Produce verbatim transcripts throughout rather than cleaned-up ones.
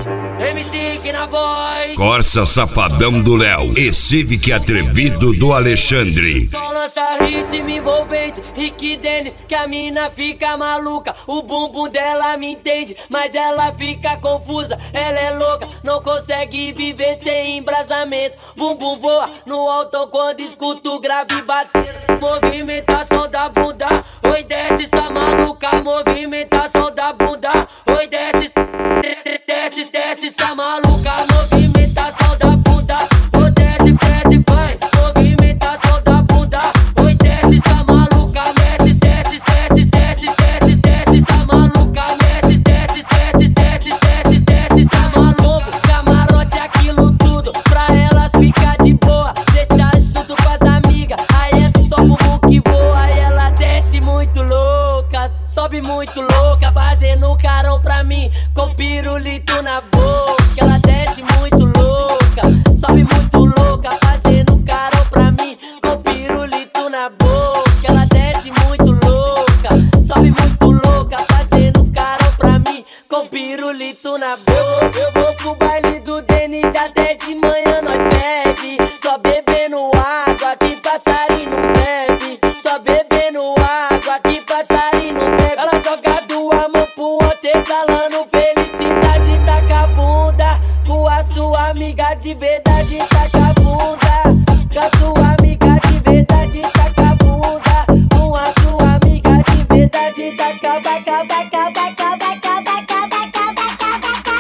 M C que na voz. Corsa Safadão do Léo e Civic Atrevido do Alexandre. Só lança ritmo envolvente, Rick Dennis, que a mina fica maluca. O bumbum dela me entende, mas ela fica confusa. Ela é louca, não consegue viver sem embrasamento. Bumbum voa no alto quando escuta o grave bater. Movimentação da bunda, oi desce essa maluca. Movimentação da bunda, oi desce, desce, desce essa maluca. Movimentação da bunda, oi desce, desce, vai. Movimentação da bunda, oi desce essa maluca. Desce, desce, desce, desce, desce, desce essa maluca. Desce, desce, desce, desce, desce, desce essa maluca. Camarote aquilo tudo, pra elas ficar de boa. Deixa junto com as amigas, aí é só bumbum que voa. Aí ela desce muito louca, sobe muito louca, fazendo carão pra mim, com pirulito na boca. Ela desce muito louca, sobe muito louca, fazendo carão pra mim, com pirulito na boca. Ela desce muito louca, sobe muito louca, fazendo carão pra mim, com pirulito na boca. Eu vou pro baile do Denis até de manhã nós bebe, só bebendo água que passarinho não bebe, só bebendo água que passarinho não bebe. Ela joga do amor pro outro, exalando felicidade, taca a bunda com a sua amiga de verdade, taca a bunda com a sua amiga de verdade, taca a bunda com a sua amiga de verdade, taca, baca, baca, baca, baca, baca, baca, baca,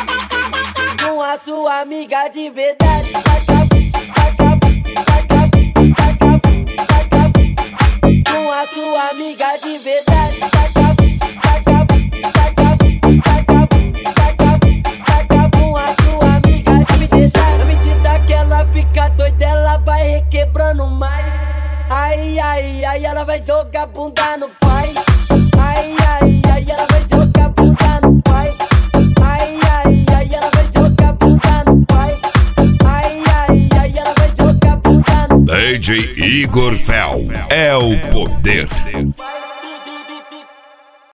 baca, com a sua amiga de verdade, taca, taca, taca, taca, taca, com a sua amiga de verdade, taca, taca, taca, taca, taca, taca, com a sua amiga de verdade. Na medida que ela fica doida, ela vai requebrando mais. Ai, ai, ai, ela vai jogar bunda no pai. Ai, ai, ai, ela vai jogar bunda no pai. Ai, ai, ai, ela vai jogar bunda no pai. Ai, ai, ai, ela vai jogar bunda no pai. D J Igor Fel é o poder.